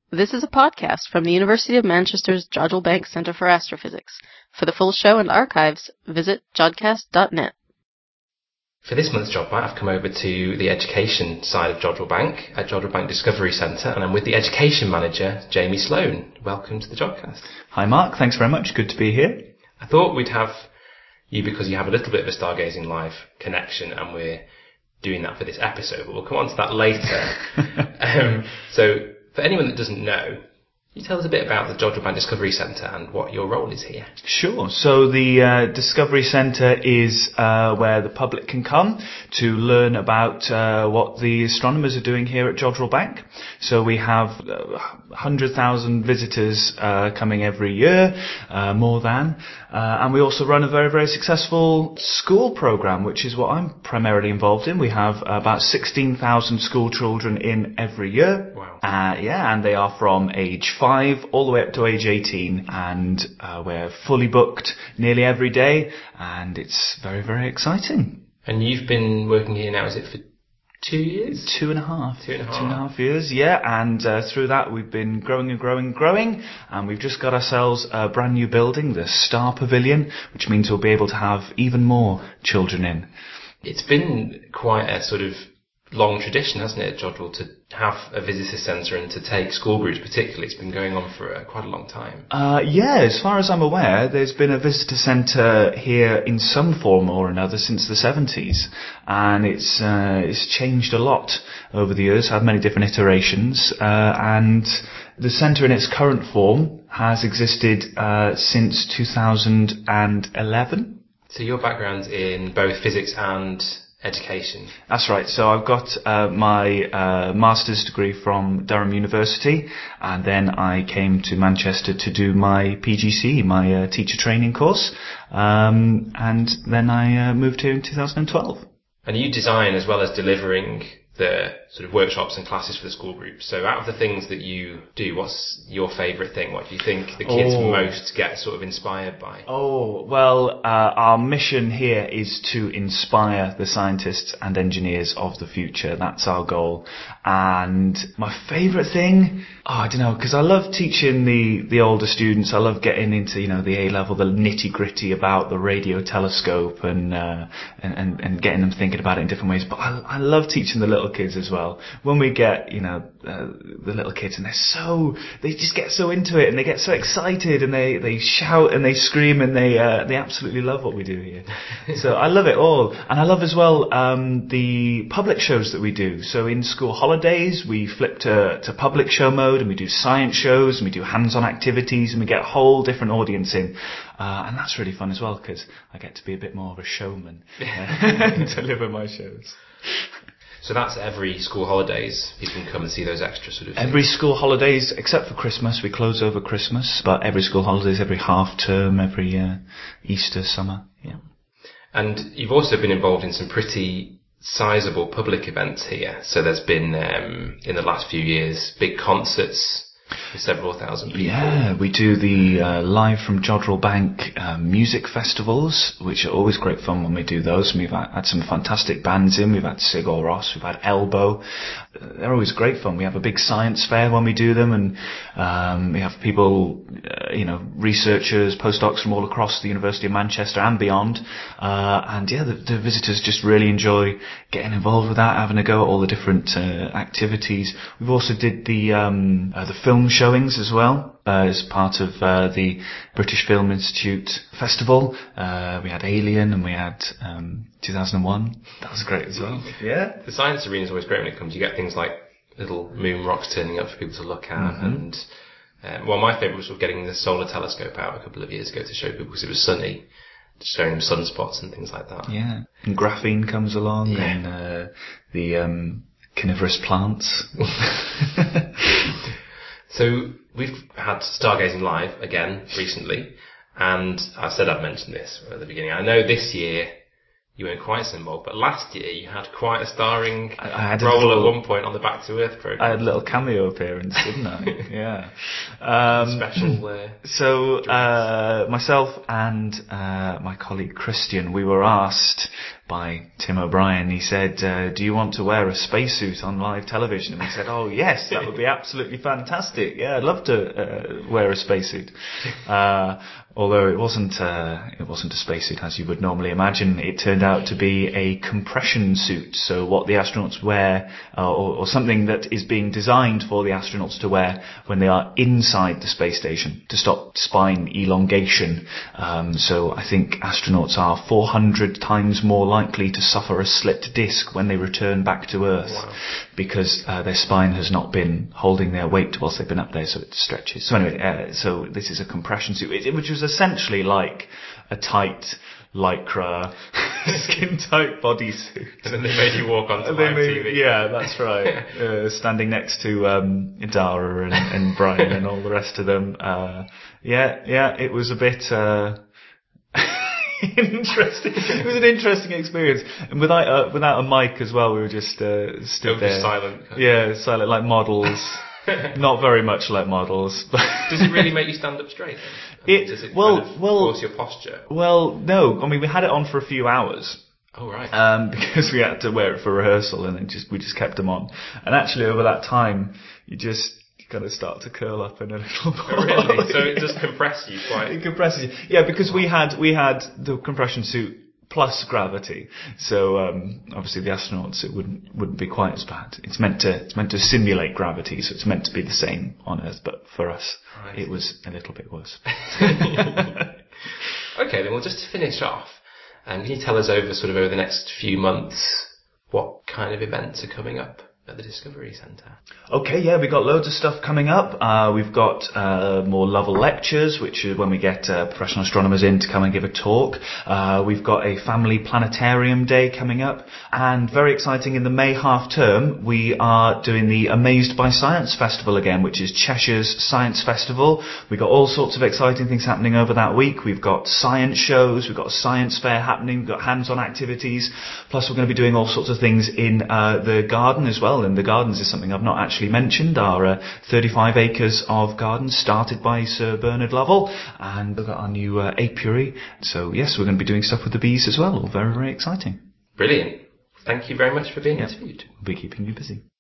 This is a podcast from the University of Manchester's Jodrell Bank Centre for Astrophysics. For the full show and archives, visit jodcast.net. For this month's Jod Bite, I've come over to the education side of Jodrell Bank at Jodrell Bank Discovery Centre, and I'm with the education manager, Jamie Sloan. Welcome to the Jodcast. Hi Mark, thanks very much. Good to be here. I thought we'd have you because you have a little bit of a Stargazing Live connection, and we're doing that for this episode, but we'll come on to that later. So, for anyone that doesn't know, can you tell us a bit about the Jodrell Bank Discovery Centre and what your role is here? Sure. So the Discovery Centre is where the public can come to learn about what the astronomers are doing here at Jodrell Bank. So we have 100,000 visitors coming every year, more than. And we also run a very, very successful school programme, which is what I'm primarily involved in. We have about 16,000 school children in every year. Wow. And they are from age 5 all the way up to age 18, and we're fully booked nearly every day, and it's very, very exciting. And you've been working here now, is it for 2 years? 2.5. 2.5. 2.5 years, yeah, and through that we've been growing, and we've just got ourselves a brand new building, the Star Pavilion, which means we'll be able to have even more children in. It's been quite a sort of long tradition, hasn't it, at Jodrell, to have a visitor centre and to take school groups particularly. It's been going on for quite a long time. Yeah, as far as I'm aware, there's been a visitor centre here in some form or another since the 70s, and it's changed a lot over the years, had many different iterations, and the centre in its current form has existed since 2011. So your background's in both physics and education. That's right. So I've got my master's degree from Durham University, and then I came to Manchester to do my PGCE, my teacher training course, and then I moved here in 2012. And you design as well as delivering the sort of workshops and classes for the school group. So out of the things that you do, what's your favourite thing? What do you think the kids most get sort of inspired by? Well, our mission here is to inspire the scientists and engineers of the future. That's our goal. And my favourite thing, I don't know, because I love teaching the older students. I love getting into, the A-level, the nitty-gritty about the radio telescope and getting them thinking about it in different ways. But I love teaching the little kids as well. When we get, the little kids, and they just get so into it, and they get so excited, and they shout and they scream, and they absolutely love what we do here. So I love it all. And I love as well the public shows that we do. So in school holidays, we flip to public show mode, and we do science shows, and we do hands-on activities, and we get a whole different audience in. And that's really fun as well, because I get to be a bit more of a showman and deliver my shows. So that's every school holidays. People can come and see those extra sort of things. Every school holidays, except for Christmas. We close over Christmas. But every school holidays, every half term, every Easter, summer. Yeah. And you've also been involved in some pretty sizable public events here. So there's been, in the last few years, big concerts for several thousand people. Yeah, we do the live from Jodrell Bank music festivals, which are always great fun when we do those. And we've had some fantastic bands in. We've had Sigur Rós, we've had Elbow. They're always great fun. We have a big science fair when we do them, and we have people, researchers, postdocs from all across the University of Manchester and beyond. And yeah, the visitors just really enjoy getting involved with that, having a go at all the different activities. We've also did the film showings as well, as part of the British Film Institute Festival. We had Alien, and we had 2001. That was great as well. Yeah. The science arena is always great when it comes. You get things like little moon rocks turning up for people to look at, and my favourite was sort of getting the solar telescope out a couple of years ago to show people, because it was sunny, just showing them sunspots and things like that. Yeah. And graphene comes along, and the carnivorous plants. So we've had Stargazing Live again recently, and I said I'd mention this at the beginning. I know this year you weren't quite so involved. But last year you had quite a starring I had role at one point on the Back to Earth programme. I had a little cameo appearance, didn't I? Yeah. Special. So myself and my colleague Christian, we were asked by Tim O'Brien. He said, "Do you want to wear a spacesuit on live television?" And we said, "Oh yes, that would be absolutely fantastic. Yeah, I'd love to wear a spacesuit." Although it wasn't a spacesuit as you would normally imagine. It turned out to be a compression suit. So what the astronauts wear, or something that is being designed for the astronauts to wear when they are inside the space station to stop spine elongation. So I think astronauts are 400 times more likely to suffer a slipped disc when they return back to Earth. Wow. Because their spine has not been holding their weight whilst they've been up there, so it stretches. So anyway, so this is a compression suit, which was essentially like a tight lycra skin-tight bodysuit. And then they made you walk onto live TV. Yeah, that's right. Standing next to Dara and Brian and all the rest of them. It was a bit interesting. It was an interesting experience, and without a mic as well. We were just stood there, just silent. Yeah, silent like models. Not very much like models. Does it really make you stand up straight? Does it force your posture? Well, no. I mean, we had it on for a few hours. Oh right. Because we had to wear it for rehearsal, and then we just kept them on. And actually, over that time, you just kind of start to curl up in a little ball. Oh, really? So it does compress you quite. It compresses you. Yeah, because we had the compression suit plus gravity. So obviously the astronauts, it wouldn't be quite as bad. It's meant to simulate gravity, so it's meant to be the same on Earth, but for us it was a little bit worse. Okay, then just to finish off, can you tell us over the next few months what kind of events are coming up at the Discovery Centre? Okay, yeah, we've got loads of stuff coming up. We've got more Lovell lectures, which is when we get professional astronomers in to come and give a talk. We've got a family planetarium day coming up, and very exciting, in the May half term we are doing the Amazed by Science Festival again, which is Cheshire's science festival. We've got all sorts of exciting things happening over that week. We've got science shows, we've got a science fair happening, we've got hands-on activities, plus we're going to be doing all sorts of things in the garden as well. And the gardens is something I've not actually mentioned. Our 35 acres of gardens started by Sir Bernard Lovell, and we've got our new apiary. So yes, we're going to be doing stuff with the bees as well. All very, very exciting. Brilliant. Thank you very much for being interviewed. We'll be keeping you busy.